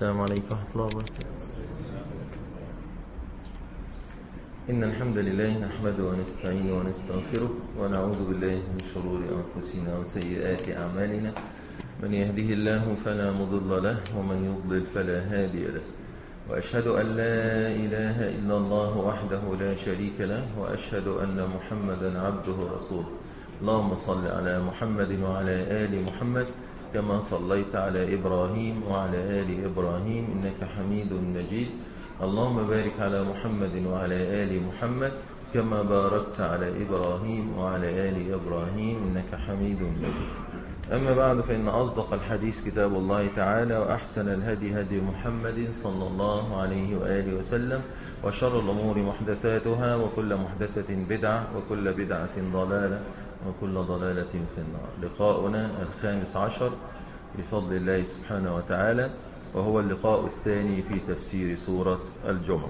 السلام عليكم ورحمة الله وبركاته. إن الحمد لله نحمده ونستعينه ونستغفره ونعوذ بالله من شرور أنفسنا وسيئات أعمالنا. من يهده الله فلا مضل له ومن يضلل فلا هادي له، وأشهد أن لا إله إلا الله وحده لا شريك له، وأشهد أن محمدا عبده ورسوله. اللهم صل على محمد وعلى آل محمد كما صليت على إبراهيم وعلى آل إبراهيم إنك حميد مجيد. اللهم بارك على محمد وعلى آل محمد كما باركت على إبراهيم وعلى آل إبراهيم إنك حميد مجيد. أما بعد، فإن أصدق الحديث كتاب الله تعالى، وأحسن الهدي هدي محمد صلى الله عليه وآله وسلم، وشر الأمور محدثاتها، وكل محدثة بدعة، وكل بدعة ضلالة، وكل ضلالة في النار. لقاؤنا 15 بفضل الله سبحانه وتعالى، وهو اللقاء الثاني في تفسير سورة الجمعة.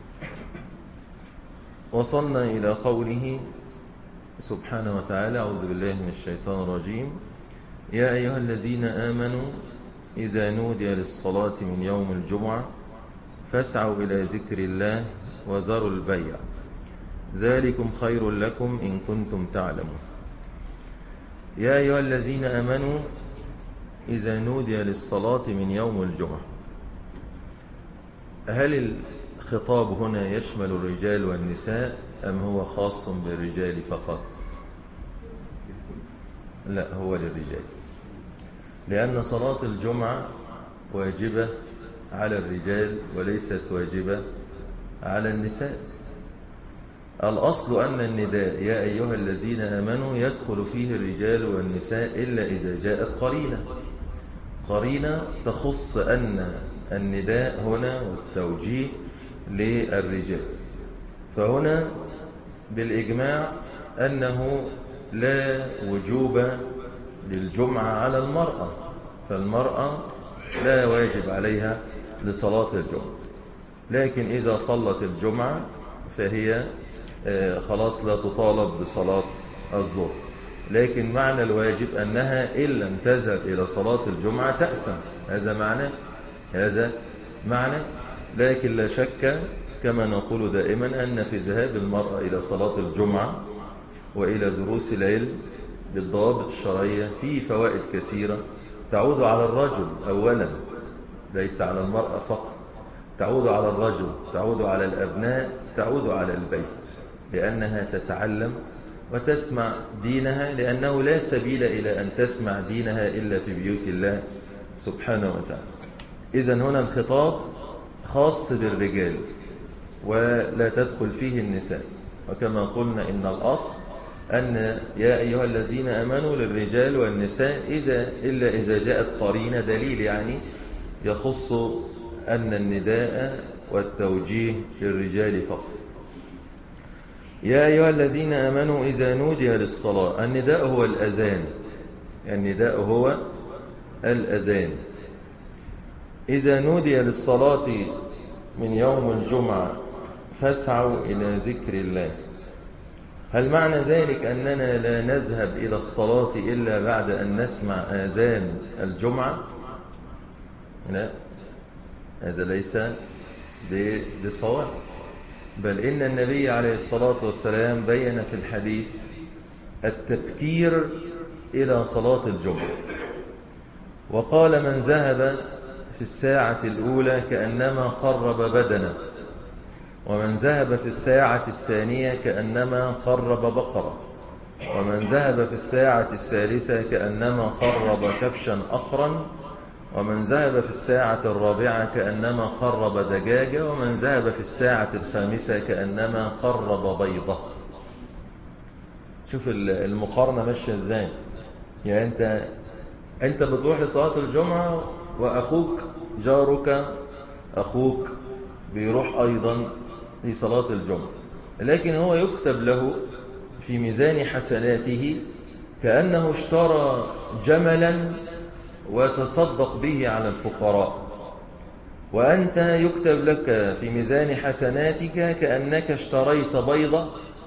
وصلنا إلى قوله سبحانه وتعالى: أعوذ بالله من الشيطان الرجيم: يا أيها الذين آمنوا إذا نودي للصلاة من يوم الجمعة فاسعوا إلى ذكر الله وذروا البيع ذلكم خير لكم إن كنتم تعلمون. يا أيها الذين آمنوا إذا نودي للصلاة من يوم الجمعة. هل الخطاب هنا يشمل الرجال والنساء أم هو خاص بالرجال فقط؟ لا، هو للرجال، لأن صلاة الجمعة واجبة على الرجال وليست واجبة على النساء. الأصل أن النداء يا أيها الذين آمنوا يدخل فيه الرجال والنساء إلا إذا جاءت قرينة تخص أن النداء هنا والتوجيه للرجال. فهنا بالإجماع أنه لا وجوب للجمعة على المرأة، فالمرأة لا واجب عليها لصلاة الجمعة، لكن إذا صلت الجمعة فهي خلاص لا تطالب بصلاة الظهر. لكن معنى الواجب أنها إن لم تذهب إلى صلاة الجمعة تأثم، هذا معنى. لكن لا شك كما نقول دائما أن في ذهاب المرأة إلى صلاة الجمعة وإلى دروس العلم بالضوابط الشرعية في فوائد كثيرة تعود على الرجل أولا، ليس على المرأة فقط، تعود على الرجل، تعود على الأبناء، تعود على البيت، لأنها تتعلم وتسمع دينها، لأنه لا سبيل إلى أن تسمع دينها إلا في بيوت الله سبحانه وتعالى. إذن هنا الخطاب خاص بالرجال ولا تدخل فيه النساء. وكما قلنا إن الأصل أن يا أيها الذين آمنوا للرجال والنساء إلا إذا جاءت قرينة دليل يعني يخص أن النداء والتوجيه للرجال فقط. يا أيها الذين آمنوا إذا نودي للصلاة. النداء هو الأذان، النداء هو الأذان. إذا نودي للصلاة من يوم الجمعة فاسعوا إلى ذكر الله. هل معنى ذلك أننا لا نذهب إلى الصلاة إلا بعد أن نسمع آذان الجمعة؟ لا، هذا ليس بصواب، بل إن النبي عليه الصلاة والسلام بين في الحديث التبكير إلى صلاة الجمعة، وقال: من ذهب في الساعة الأولى كأنما قرب بدنه، ومن ذهب في الساعة الثانية كأنما قرب بقرة، ومن ذهب في الساعة الثالثة كأنما قرب كبشا أقرا، ومن ذهب في الساعة الرابعة كأنما قرب دجاجة، ومن ذهب في الساعة الخامسة كأنما قرب بيضة. شوف المقارنة ماشية ازاي. يعني انت بتروح لصلاة الجمعة وأخوك جارك أخوك بيروح أيضا في صلاة الجمعة، لكن هو يكتب له في ميزان حسناته كأنه اشترى جملا وتصدق به على الفقراء، وأنت يكتب لك في ميزان حسناتك كأنك اشتريت بيضة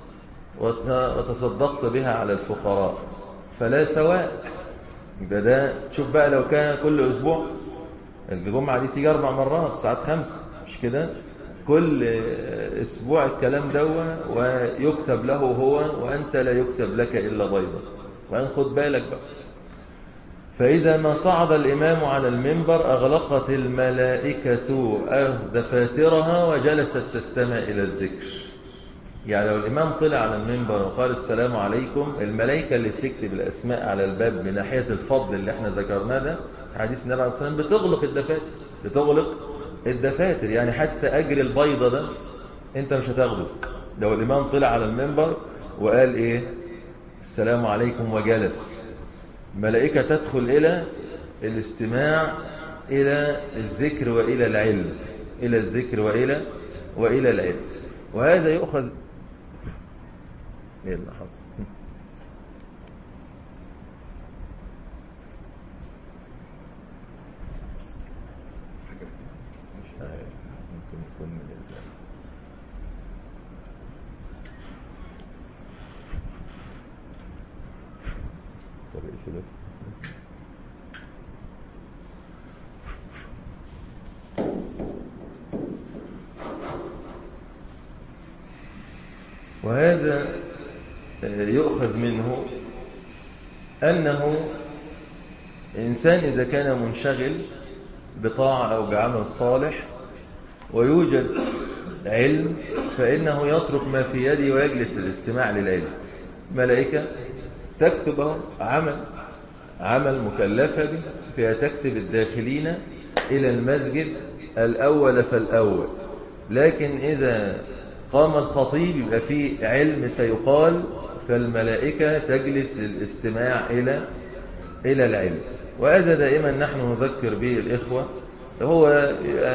وتصدقت بها على الفقراء، فلا سواء. ده شوف بقى لو كان كل أسبوع الجمعة دي تيجي 4 مرات ساعات 5، مش كده؟ كل اسبوع الكلام دوا ويكتب له هو، وانت لا يكتب لك الا بيضا. وان خد بالك بقى، فاذا ما صعد الامام على المنبر اغلقت الملائكة دفاترها وجلست تستمع الى الذكر. يعني لو الامام طلع على المنبر وقال السلام عليكم، الملائكة اللي بتكتب الاسماء على الباب من ناحية الفضل اللي احنا ذكرناه ده حديث النبي عليه الصلاة والسلام بتغلق الدفاتر. يعني حتى أجر البيضة ده أنت مش هتاخده. لو الإمام طلع على المنبر وقال إيه السلام عليكم وجلس، ملائكة تدخل إلى الاستماع إلى الذكر وإلى العلم، إلى الذكر وإلى العلم. وهذا يؤخذ إيه اللي حصل؟ وهذا يؤخذ منه أنه إنسان إذا كان منشغل بطاعة أو بعمل صالح ويوجد علم، فإنه يترك ما في يده ويجلس للاستماع للعلم. ملائكة تكتب عمل مكلفة به، فيها تكتب الداخلين إلى المسجد الأول فالأول. لكن إذا قام الخطيب يبقى فيه علم سيقال، فالملائكة تجلس للاستماع إلى العلم. وهذا دائما نحن نذكر به الإخوة. هو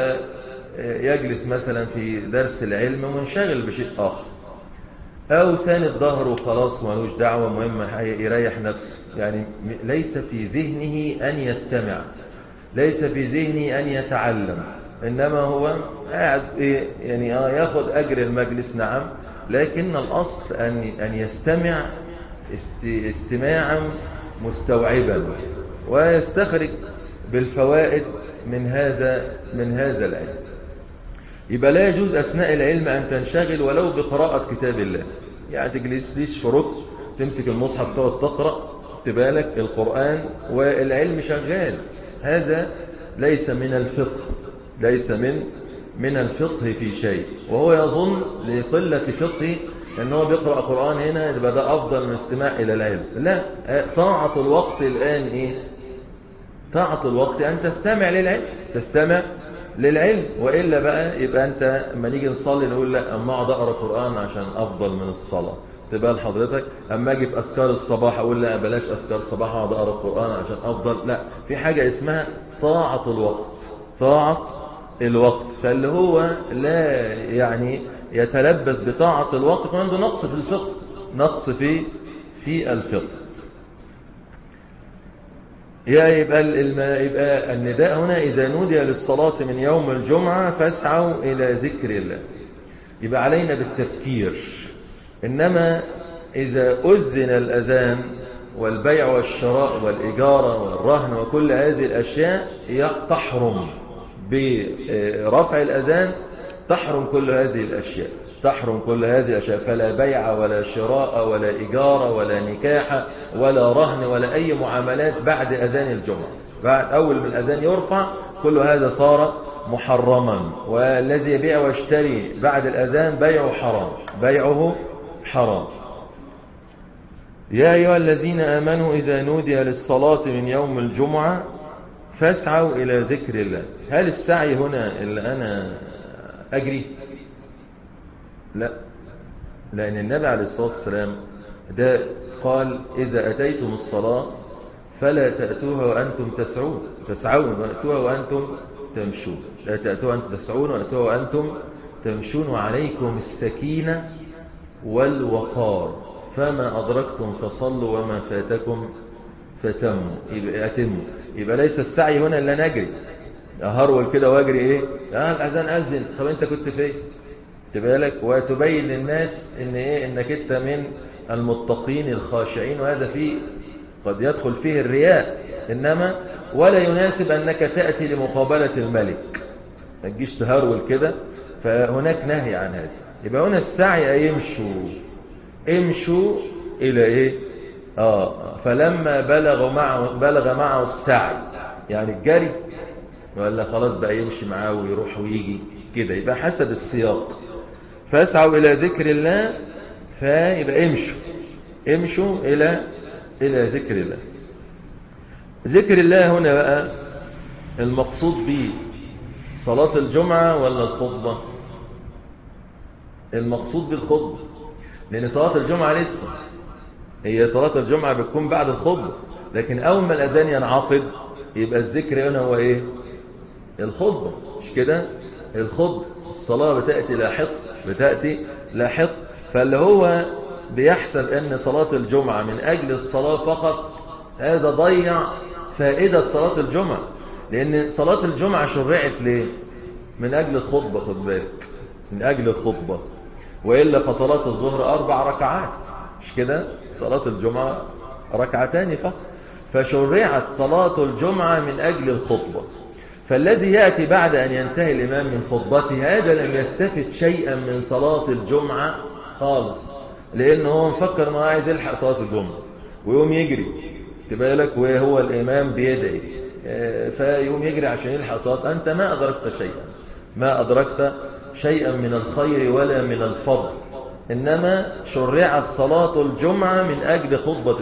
يجلس مثلا في درس العلم منشغل بشيء آخر، أو ثاني الظهر وخلاص مالوش دعوة، مهم يريح نفسه. يعني ليس في ذهنه أن يستمع، ليس في ذهنه أن يتعلم، إنما هو قاعد يعني ياخذ أجر المجلس، نعم، لكن الأصل أن يستمع استماعا مستوعبا ويستخرج بالفوائد من هذا العلم. يبقى لا يجوز أثناء العلم أن تنشغل ولو بقراءة كتاب الله. يعني تجلس في ركن تمسك المصحف تقعد تقرأ، تبالك القرآن والعلم شغال، هذا ليس من الفقه، ليس من الفقه في شيء. وهو يظن لقلة فقهه أنه بيقرأ قرآن هنا يبقى ده أفضل من الاستماع إلى العلم. لا، طاعة الوقت الآن إيه؟ طاعة الوقت أن تستمع للعلم. وإلا بقى يبقى أنت لما نيجي نصلي نقول لا، أما أقعد أقرأ قرآن عشان أفضل من الصلاة. تبقى لحضرتك أما أجي في أذكار الصباح أقول لا بلاش أذكار الصباح، أقعد أقرأ قرآن عشان أفضل. لا، في حاجة اسمها طاعة الوقت، طاعة الوقت. فاللي هو لا يعني يتلبس بطاعة الوقت عنده نقص في الفقه، نقص في الفقه. يبقى النداء هنا إذا نودي للصلاة من يوم الجمعة فاسعوا إلى ذكر الله. يبقى علينا بالتفكير. إنما إذا أذن الأذان والبيع والشراء والإجارة والرهن وكل هذه الأشياء تحرم برفع الأذان، تحرم كل هذه الأشياء، فلا بيع ولا شراء ولا إجارة ولا نكاح ولا رهن ولا أي معاملات بعد أذان الجمعة. بعد أول من الأذان يرفع كل هذا صار محرما. والذي يبيع ويشتري بعد الأذان بيعه حرام. يا أيها الذين آمنوا إذا نودي للصلاة من يوم الجمعة فاسعوا إلى ذكر الله. هل السعي هنا اللي أنا أجري؟ لا، لأن النبي عليه الصلاة والسلام ده قال إذا أتيتم الصلاة فلا تأتوها وأنتم تسعون وأتوها وأنتم تمشون. لا تأتوها وأنتم تسعون وأتوها وأنتم تمشون، وعليكم السكينة والوقار، فما أدركتم فصلوا وما فاتكم فأتموا. يبقى ليس السعي هنا إلا نجري أهرول كده واجري إيه؟ الأذان أذن، طب أنت كنت فين؟ تبالك وتبين للناس إن إيه؟ إنك أنت من المتقين الخاشعين. وهذا فيه قد يدخل فيه الرياء، إنما ولا يناسب أنك تأتي لمقابلة الملك، ما تجيش تهرول كده، فهناك نهي عن هذا. يبقى هنا السعي امشوا إلى إيه؟ فلما بلغ معه السعي، يعني الجري، ولا خلاص بقى يمشي معاه ويروح ويجي كده، يبقى حسب السياق. فاسعوا إلى ذكر الله، فيبقى امشوا إلى ذكر الله. ذكر الله هنا بقى المقصود به صلاة الجمعة ولا الخطبة؟ المقصود بالخطبة، لأن صلاة الجمعة لسه، هي صلاة الجمعة بتكون بعد الخطبة، لكن أول ما الأذان ينعقد يبقى الذكر هنا هو إيه؟ الخطبة، مش كده؟ الخطبة، الصلاة بتأتي لاحق. فاللي هو بيحسب أن صلاة الجمعة من أجل الصلاة فقط، هذا ضيع فائدة صلاة الجمعة، لأن صلاة الجمعة شرعت ليه؟ من أجل الخطبة، خد بالك، من أجل الخطبة، وإلا فصلاة الظهر 4 ركعات، مش كده؟ صلاة الجمعة 2 ركعتان فقط، فشرعت صلاة الجمعة من أجل الخطبة. فالذي يأتي بعد أن ينتهي الإمام من خطبته هذا لم يستفد شيئا من صلاة الجمعة خالص، لأنه هو مفكر أنه عايز يلحق صلاة الجمعة ويقوم يجري، تبالك، وهو الإمام بيدعي، فيقوم يجري عشان يلحق صلاة. أنت ما أدركت شيئا من الخير ولا من الفضل، إنما شرعت صلاة الجمعة من أجل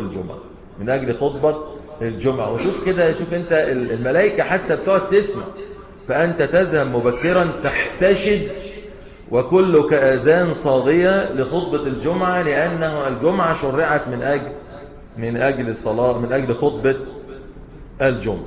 خطبة الجمعة. وشوف كده، شوف أنت الملائكة حتى بتقعد تسمع، فأنت تذهب مبكرا تحتشد وكلك آذان صاغية لخطبة الجمعة، لأنه الجمعة شرعت من أجل خطبة الجمعة.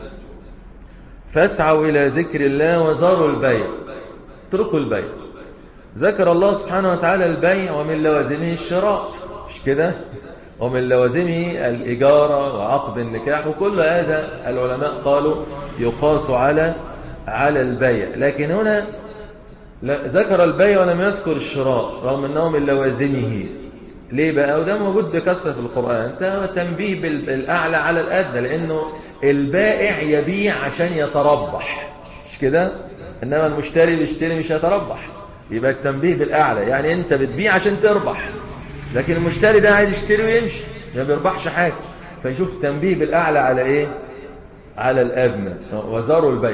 فاسعوا إلى ذكر الله وذروا البيع، اتركوا البيع. ذكر الله سبحانه وتعالى البيع ومن لوازمه الشراء، مش كده؟ ومن لوازمه الإجارة وعقد النكاح، وكل هذا العلماء قالوا يقاس على البيع، لكن هنا ذكر البيع ولم يذكر الشراء رغم أنه من لوازمه. ليه بقى؟ وده موجود بكثرة في القرآن، تنبيه بالأعلى على الأدنى، لأنه البائع يبيع عشان يتربح، مش كده؟ إنما المشتري بيشتري مش يتربح، يبقى التنبيه بالأعلى، يعني أنت بتبيع عشان تربح، لكن المشتري ده عايز يشتري ويمشي، ما بيربحش حاجة. فيشوف تنبيه بالأعلى على إيه؟ على الأدنى. وذروا البيع،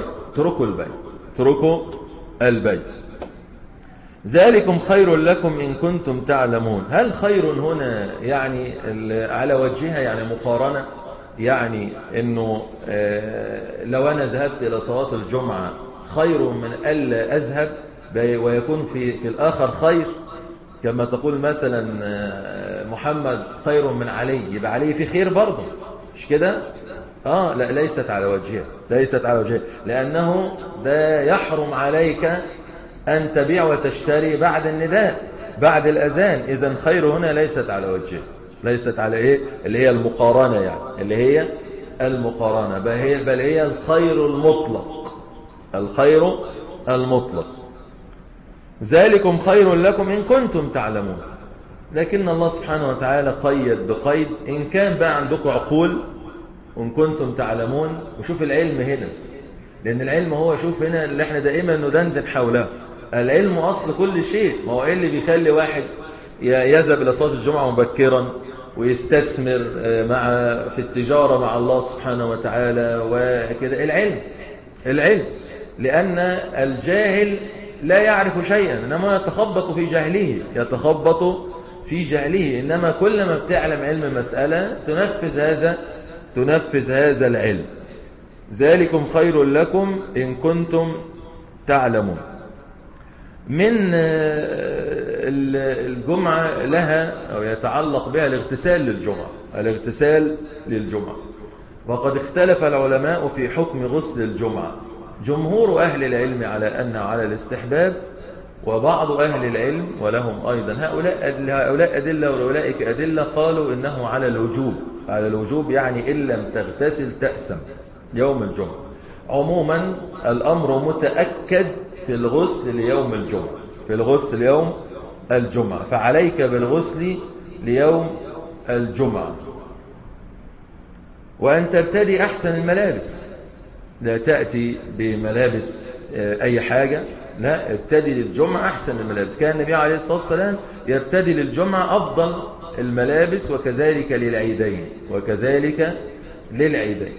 اتركوا البيع. ذلكم خير لكم إن كنتم تعلمون. هل خير هنا يعني على وجهها يعني مقارنة، يعني إنه لو أنا ذهبت إلى صلاة الجمعة خير من ألا أذهب، ويكون في الآخر خير، كما تقول مثلا محمد خير من علي، يبقى علي في خير برضه، مش كده؟ لا، ليست على وجهها، لأنه ده يحرم عليك أن تبيع وتشتري بعد النداء، بعد الأذان. إذن خير هنا ليست على وجهها، ليست على إيه؟ اللي هي المقارنة، يعني اللي هي المقارنة، بل هي الخير المطلق. ذلكم خير لكم إن كنتم تعلمون. لكن الله سبحانه وتعالى قيد بقيد إن كان بقى عندكم عقول وإن كنتم تعلمون. وشوف العلم هنا، لأن العلم هو، شوف هنا اللي احنا دائما ندندن حوله، العلم أصل كل شيء. ما هو إيه اللي بيخلي واحد يذهب إلى صلاة الجمعة مبكرا ويستثمر في التجارة مع الله سبحانه وتعالى وكده؟ العلم، لأن الجاهل لا يعرف شيئا، إنما يتخبط في جهله، إنما كلما بتعلم علم مسألة تنفذ هذا العلم. ذلكم خير لكم إن كنتم تعلمون. من الجمعة لها أو يتعلق بها الاغتسال للجمعة، وقد اختلف العلماء في حكم غسل الجمعة. جمهور أهل العلم على أنه على الاستحباب، وبعض أهل العلم ولهم أيضا هؤلاء أدلة وأولئك أدلة قالوا إنه على الوجوب، يعني إن لم تغتسل تأثم يوم الجمعة. عموما الأمر متأكد في الغسل ليوم الجمعة، فعليك بالغسل ليوم الجمعة، وأن ترتدي أحسن الملابس، لا تأتي بملابس أي حاجة، لا، ارتدي للجمعة أحسن الملابس. كان النبي عليه الصلاة والسلام يرتدي للجمعة أفضل الملابس، وكذلك للعيدين، وكذلك للعيدين.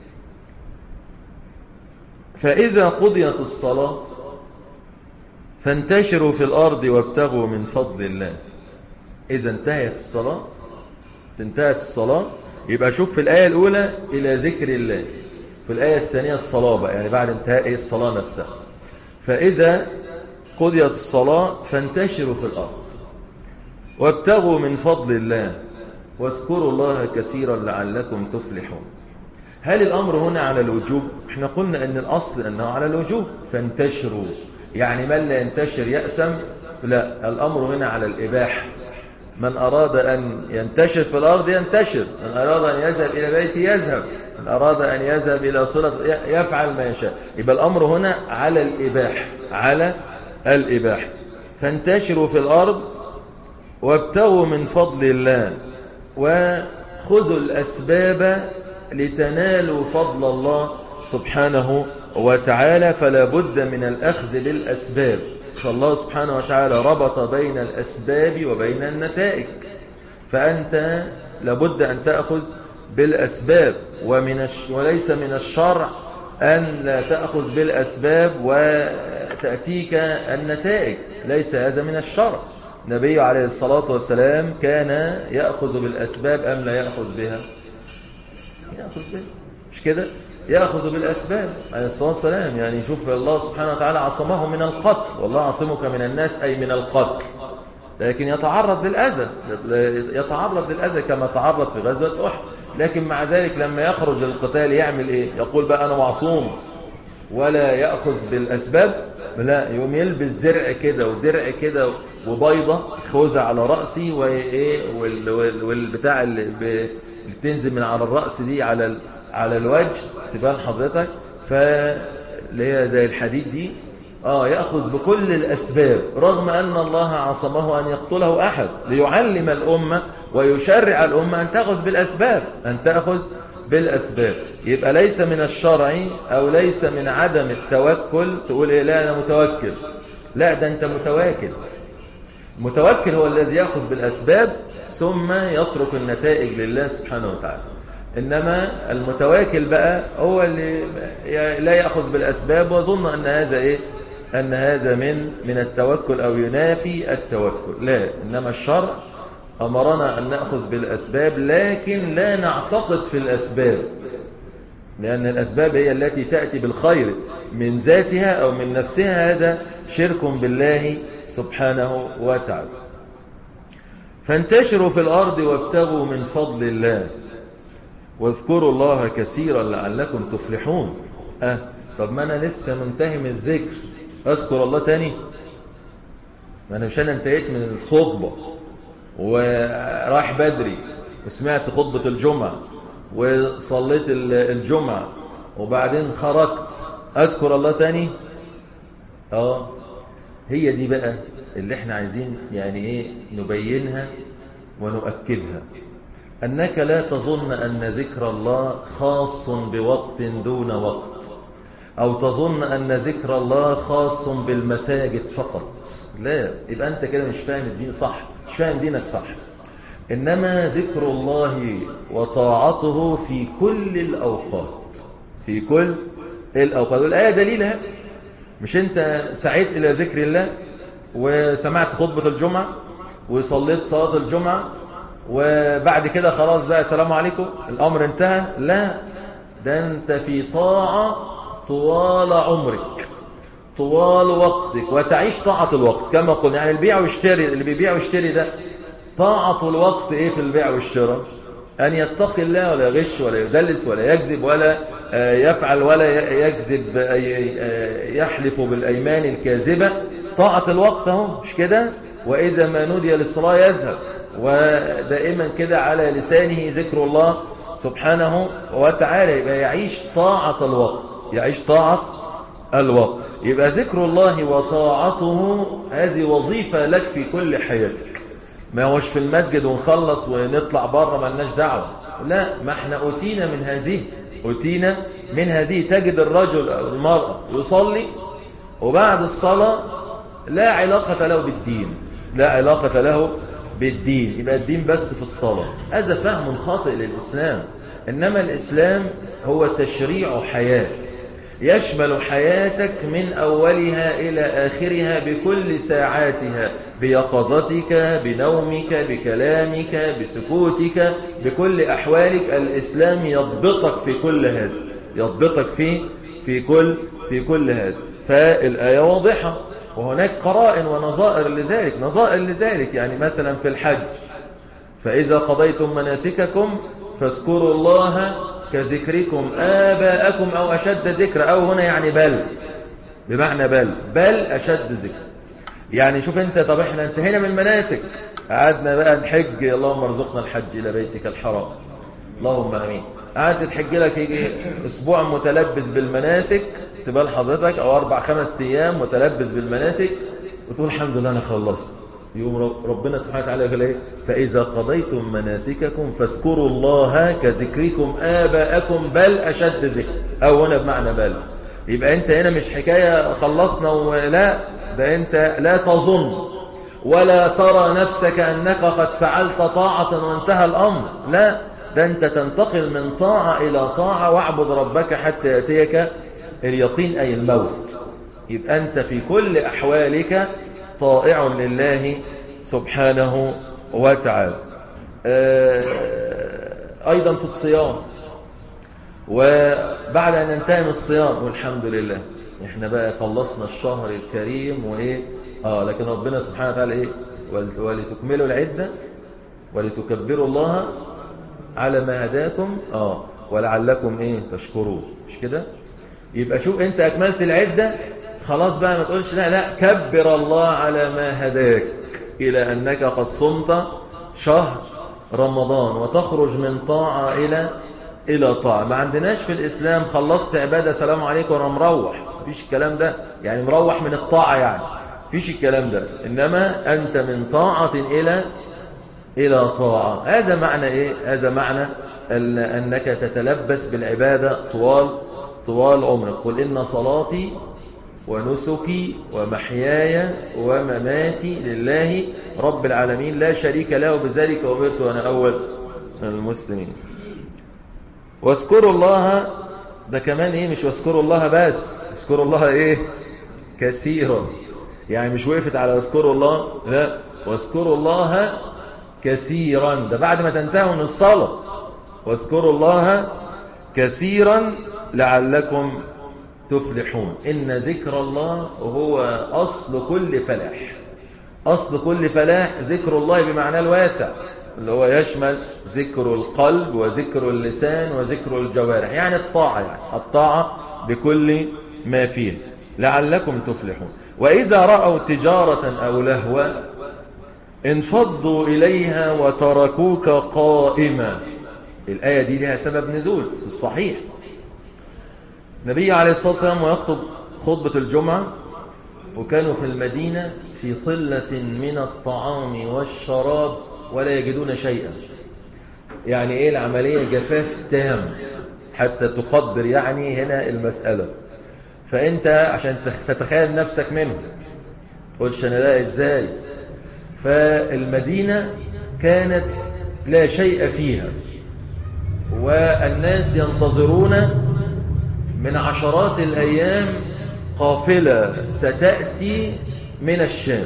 فإذا قضيت الصلاة فانتشروا في الأرض وابتغوا من فضل الله. إذا انتهت الصلاة، يبقى شوف في الآية الأولى إلى ذكر الله، في الآية الثانية الصلاة بقى، يعني بعد انتهاء الصلاة نفسها. فإذا قضيت الصلاة فانتشروا في الأرض وابتغوا من فضل الله واذكروا الله كثيرا لعلكم تفلحون. هل الأمر هنا على الوجوب؟ احنا قلنا ان الأصل انه على الوجوب. فانتشروا يعني من لا ينتشر يأسم، لا، الأمر هنا على الإباحة. من أراد أن ينتشر في الأرض ينتشر، من أراد أن يذهب إلى بيته يذهب، من أراد أن يذهب إلى صلة يفعل ما يشاء. يبقى الأمر هنا على الإباحة، على الإباحة. فانتشروا في الأرض وابتغوا من فضل الله وخذوا الأسباب لتنالوا فضل الله سبحانه وتعالى. فلا بد من الأخذ بالأسباب، فالله سبحانه وتعالى ربط بين الأسباب وبين النتائج. فأنت لابد أن تأخذ بالأسباب، وليس من الشرع أن لا تأخذ بالأسباب وتأتيك النتائج، ليس هذا من الشرع. النبي عليه الصلاة والسلام كان يأخذ بالأسباب أم لا يأخذ بها؟ يأخذ بها، مش كده؟ يأخذ بالأسباب عليه الصلاة والسلام. يعني شوف الله سبحانه وتعالى عصمه من القتل، والله عصمك من الناس أي من القتل، لكن يتعرض للأذى كما تعرض في غزوة أحد. لكن مع ذلك لما يخرج للقتال يعمل إيه؟ يقول بقى أنا معصوم ولا يأخذ بالأسباب؟ لا، يوم يلبس درع كده ودرع كده وبيضة خوذة على رأسي والبتاع اللي بتنزل من على الرأس دي على الوجه تبان حضرتك، فاللي هي زي الحديد دي، يأخذ بكل الأسباب، رغم أن الله عصمه أن يقتله أحد، ليعلم الأمة ويشرع الأمة أن تأخذ بالأسباب، بالأسباب. يبقى ليس من الشرع أو ليس من عدم التوكل تقول إيه لا أنا متوكل، لا، ده أنت متواكل. المتوكل هو الذي يأخذ بالأسباب ثم يترك النتائج لله سبحانه وتعالى. إنما المتواكل بقى هو اللي لا يأخذ بالأسباب وظن أن هذا أن هذا من التوكل أو ينافي التوكل. لا، إنما الشرع أمرنا أن نأخذ بالأسباب، لكن لا نعتقد في الأسباب، لأن الأسباب هي التي تأتي بالخير من ذاتها أو من نفسها، هذا شرك بالله سبحانه وتعالى. فانتشروا في الأرض وابتغوا من فضل الله واذكروا الله كثيرا لعلكم تفلحون. طب ما أنا لسه منتهي من الذكر، أذكر الله تاني؟ ما أنا مش أنا انتهيت من الخطبة وراح بدري وسمعت خطبة الجمعة وصليت الجمعة وبعدين خرجت، أذكر الله تاني؟ هي دي بقى اللي احنا عايزين يعني نبينها ونؤكدها، أنك لا تظن أن ذكر الله خاص بوقت دون وقت، أو تظن أن ذكر الله خاص بالمساجد فقط. لا، يبقى أنت كده مش فاهم الدين صح، مش فاهم دينك صح. إنما ذكر الله وطاعته في كل الأوقات، في كل الأوقات. والآية دليلها، مش أنت سعيت إلى ذكر الله وسمعت خطبة الجمعة وصليت صلاة الجمعة وبعد كده خلاص بقى السلام عليكم الأمر انتهى؟ لا، ده أنت في طاعة طوال عمرك، طوال وقتك، وتعيش طاعة الوقت كما قلنا. يعني البيع والشراء، اللي بيبيع ويشتري ده طاعة الوقت في البيع والشراء؟ أن يتقي الله ولا يغش ولا يدلس ولا يكذب ولا يفعل ولا يكذب، يحلف بالأيمان الكاذبة. طاعة الوقت اهو، مش كده؟ وإذا ما نودي للصلاة يذهب، ودائما كده على لسانه ذكر الله سبحانه وتعالى. يبقى يعيش طاعة الوقت، يعيش طاعة الوقت. يبقى ذكر الله وطاعته هذه وظيفة لك في كل حياتك، ما هوش في المسجد ونخلص ونطلع بره ما لناش دعوة. لا، ما احنا أوتينا من هذه، أتينا من هذه. تجد الرجل أو المرأة يصلي وبعد الصلاة لا علاقة له بالدين، لا علاقة له بالدين، يبقى الدين بس في الصلاة. هذا فهم خاطئ للإسلام. إنما الإسلام هو تشريع حياة يشمل حياتك من أولها إلى آخرها بكل ساعاتها، بيقظتك، بنومك، بكلامك، بسكوتك، بكل أحوالك. الإسلام يضبطك في كل هذا، يضبطك في كل هذا. فالآية واضحة، وهناك قرائن ونظائر لذلك. يعني مثلا في الحج: فإذا قضيتم مناسككم فاذكروا الله كذكركم آباءكم أو أشد ذكر. أو هنا يعني بل، بمعنى بل أشد ذكر. يعني شوف انت، طب احنا انتهينا من المناسك، قعدنا بقى نحج، اللهم ارزقنا الحج إلى بيتك الحرام، اللهم امين. قعدت تحج لك يجي اسبوع متلبس بالمناسك، تبقى حضرتك، او 4-5 ايام متلبس بالمناسك، وتقول الحمد لله انا خلصت. يوم ربنا سبحانه وتعالى يقول ايه؟ فاذا قضيتم مناسككم فاذكروا الله كذكركم آباءكم بل اشد ذكر. او هنا بمعنى بل. يبقى انت هنا مش حكاية خلصنا ولا، ده انت لا تظن ولا ترى نفسك انك قد فعلت طاعة وانتهى الامر، لا، ده انت تنتقل من طاعة الى طاعة، واعبد ربك حتى يأتيك اليقين اي الموت. يبقى انت في كل احوالك طائع لله سبحانه وتعالى. ايضا في الصيام، وبعد ان ننتهي من الصيام والحمد لله احنا بقى خلصنا الشهر الكريم وايه، لكن ربنا سبحانه وتعالى ايه؟ ولتكملوا العدة ولتكبروا الله على ما هداكم ولعلكم ايه تشكرون. مش كده؟ يبقى شوف انت اكملت العدة خلاص بقى، ما تقولش لا كبر الله على ما هداك الى انك قد صمت شهر رمضان وتخرج من طاعة الى طاعة. ما عندناش في الاسلام خلصت عبادة سلام عليكم وانا مروح، مفيش الكلام ده. يعني مروح من الطاعة، يعني مفيش الكلام ده. انما انت من طاعة الى طاعة. هذا معنى ايه؟ هذا معنى انك تتلبس بالعبادة طوال عمرك. قل ان صلاتي ونسكي ومحياي ومماتي لله رب العالمين لا شريك له بذلك أمرت وأنا أول المسلمين. واذكروا الله، ده كمان ايه؟ مش واذكروا الله بس، اذكروا الله ايه؟ كثيرا. يعني مش وقفت على واذكروا الله، لا، واذكروا الله كثيرا، ده بعد ما تنتهوا من الصلاة. واذكروا الله كثيرا لعلكم تفلحون. إن ذكر الله هو أصل كل فلاح. أصل كل فلاح ذكر الله بمعنى الواسع، اللي هو يشمل ذكر القلب وذكر اللسان وذكر الجوارح، يعني الطاعة، يعني الطاعة بكل ما فيه. لعلكم تفلحون. وإذا رأوا تجارة أو لهوا انفضوا إليها وتركوك قائما. الآية دي لها سبب نزول في الصحيح. النبي عليه الصلاة والسلام ويخطب خطبة الجمعة، وكانوا في المدينة في صلة من الطعام والشراب ولا يجدون شيئا. يعني ايه العملية؟ جفاف تام حتى تقدر يعني هنا المسألة. فانت عشان تتخيل نفسك منه قلش انا لا ازاي. فالمدينة كانت لا شيء فيها، والناس ينتظرون من عشرات الأيام قافلة ستأتي من الشام،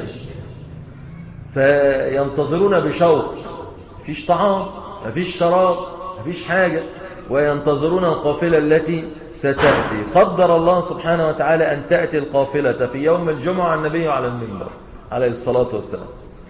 فينتظرون بشوق. مفيش طعام، مفيش شراب، مفيش حاجة، وينتظرون القافلة التي ستأتي. قدر الله سبحانه وتعالى أن تأتي القافلة في يوم الجمعة النبي على المنبر عليه الصلاة والسلام.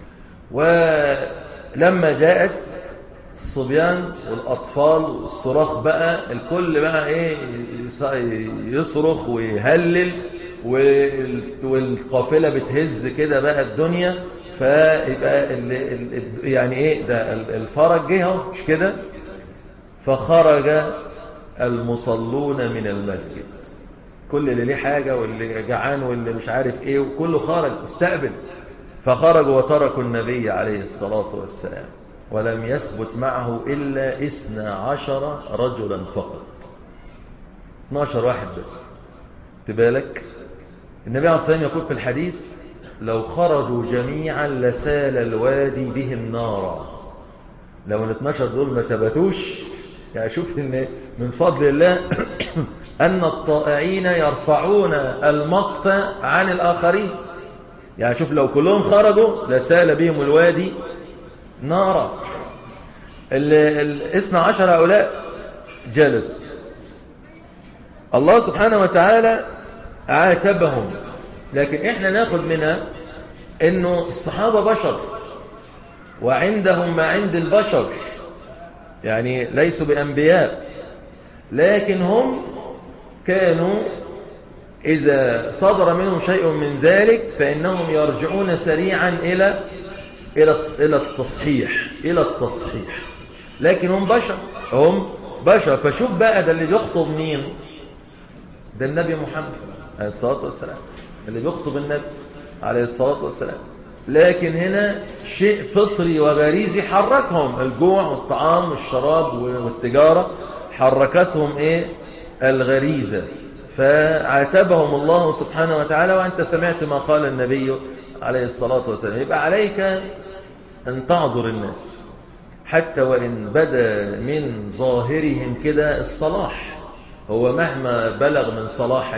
ولما جاءت الصبيان والأطفال والصراخ بقى، الكل بقى ايه يصرخ ويهلل، والقافلة بتهز كده بقى الدنيا. فيبقى يعني ايه ده؟ الفرج جه اهو، مش كده؟ فخرج المصلون من المسجد، كل اللي ليه حاجة واللي جعان واللي مش عارف ايه، وكله خرج استقبل. فخرجوا وتركوا النبي عليه الصلاة والسلام، ولم يثبت معه إلا 12 رجلا فقط. 12 واحد بس. تبالك النبي عليه الصلاة والسلام يقول في الحديث لو خرجوا جميعا لسال الوادي بهم نارا. لو ال 12 دول ما ثبتوش، يعني شوف ان من فضل الله ان الطائعين يرفعون المقت عن الاخرين. يعني شوف لو كلهم خرجوا لسال بهم الوادي نارا. ال 12 هؤلاء جلس الله سبحانه وتعالى عاتبهم، لكن احنا ناخد منها انه الصحابة بشر وعندهم ما عند البشر، يعني ليسوا بأنبياء، لكن هم كانوا إذا صدر منهم شيء من ذلك فإنهم يرجعون سريعا إلى التصحيح. لكن هم بشر. فشوف بقى ده اللي بيخطب مين؟ ده النبي محمد عليه الصلاة والسلام، اللي بيخطب النبي عليه الصلاة والسلام. لكن هنا شيء فطري وغريزي حركهم، الجوع والطعام والشراب والتجارة حركتهم الغريزة، فعاتبهم الله سبحانه وتعالى. وأنت سمعت ما قال النبي عليه الصلاة والسلام. يبقى عليك أن تعذر الناس حتى وإن بدا من ظاهرهم كده الصلاح. هو مهما بلغ من صلاح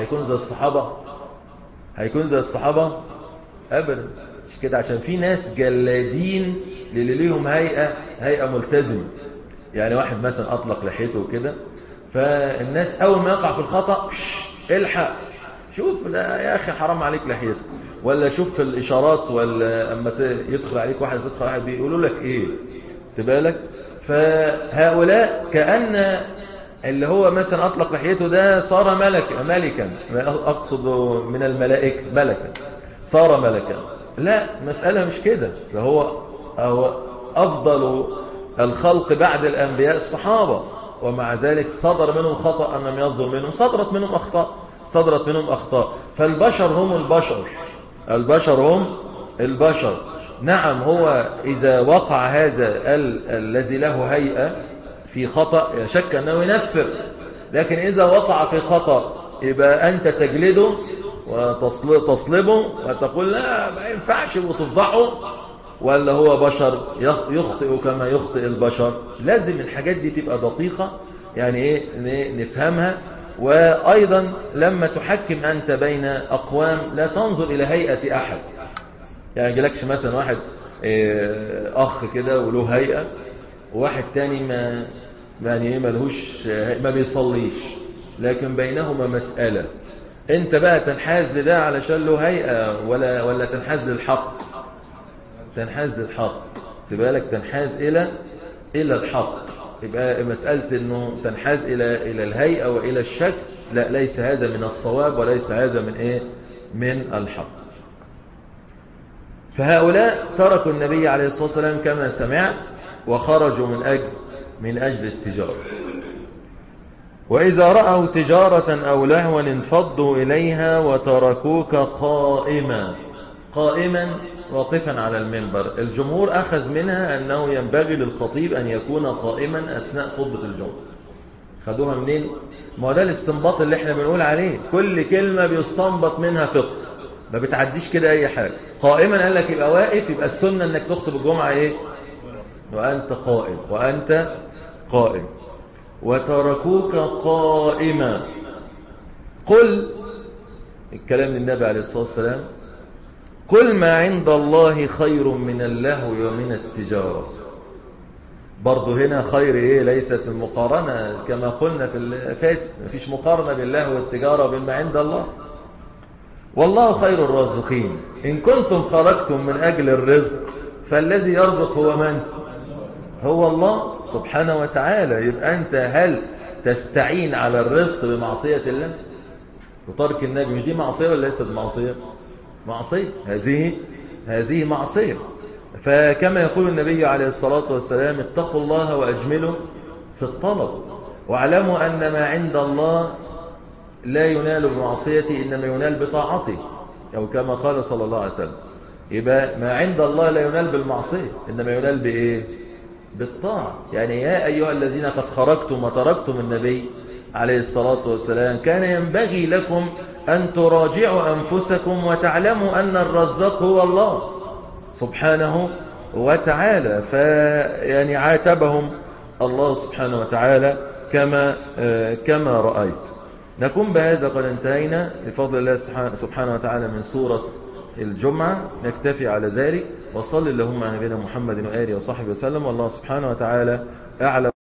هيكون زي الصحابة أبدا. مش كده، عشان في ناس جلادين اللي ليهم هيئة ملتزمة. يعني واحد مثلا أطلق لحيته كده، فالناس أول ما يقع في الخطأ الحق شوف ده يا أخي حرام عليك لحيتك، ولا شوف في الإشارات، ولا أما يدخل عليك واحد بيقولوا لك إيه. تبالك فهؤلاء كأن اللي هو مثلا أطلق لحيته ده صار ملكا، أقصد من الملائكة ملكا، صار ملكا. لا، مسألة مش كده. فهو أفضل الخلق بعد الأنبياء الصحابة، ومع ذلك صدر منهم خطأ أم لم يصدر منهم؟ صدرت منهم أخطاء. فالبشر هم البشر. نعم، هو إذا وقع هذا الذي له هيئة في خطأ شك أنه ينفر، لكن إذا وقع في خطأ يبقى أنت تجلده وتصلبه وتقول لا ما ينفعش وتفضحه، ولا هو بشر يخطئ كما يخطئ البشر. لازم الحاجات دي تبقى دقيقة، يعني نفهمها. وأيضا لما تحكم أنت بين أقوام لا تنظر إلى هيئة أحد. يعني يجيلكش مثلا واحد أخ كده وله هيئة، وواحد تاني ما بيصليش، لكن بينهما مسألة. انت بقى تنحاز لده علشان له هيئة، ولا تنحاز للحق؟ تبالك تنحاز إلى الحق. يبقى مسألة انه تنحاز إلى الهيئة وإلى الشك، لا، ليس هذا من الصواب، وليس هذا من الحق. فهؤلاء تركوا النبي عليه الصلاة والسلام كما سمعت، وخرجوا من أجل التجارة. وإذا رأوا تجارة أو لهوا انفضوا إليها وتركوك قائما واقفا على المنبر. الجمهور أخذ منها أنه ينبغي للخطيب أن يكون قائما أثناء خطبة الجمعة. خدوها منين؟ ما ده الاستنباط اللي احنا بنقول عليه، كل كلمة بيستنبط منها فقه، ما بتعديش كده أي حاجة. قائما قال لك يبقى واقف، يبقى السنة أنك تخطب الجمعة وأنت قائم. وتركوك قائما. قل، الكلام للنبي عليه الصلاة والسلام، قل ما عند الله خير من اللهو ومن التجارة. برضو هنا خير ليست المقارنة كما قلنا في الفات، مفيش مقارنة باللهو والتجارة وبما عند الله. والله خير الرازقين. إن كنتم خرجتم من أجل الرزق فالذي يرزق هو من؟ هو الله سبحانه وتعالى. يبقى أنت هل تستعين على الرزق بمعصية الله؟ وترك النبي دي معصية ولا ليست معصية؟ هذه معصية. فكما يقول النبي عليه الصلاة والسلام اتقوا الله وأجملوا في الطلب، واعلموا أن ما عند الله لا ينال بمعصيته إنما ينال بطاعته، أو كما قال صلى الله عليه وسلم. يبقى ما عند الله لا ينال بالمعصية إنما ينال بإيه؟ بالطاعة. يعني يا أيها الذين قد خرجتم وتركتم النبي عليه الصلاة والسلام كان ينبغي لكم أن تراجعوا أنفسكم وتعلموا أن الرزاق هو الله سبحانه وتعالى. فيعني عاتبهم الله سبحانه وتعالى كما رأيت. نكون بهذا قد انتهينا بفضل الله سبحانه وتعالى من سورة الجمعة. نكتفي على ذلك، وصل اللهم على نبينا محمد وآله وصحبه وسلم، والله سبحانه وتعالى أعلم.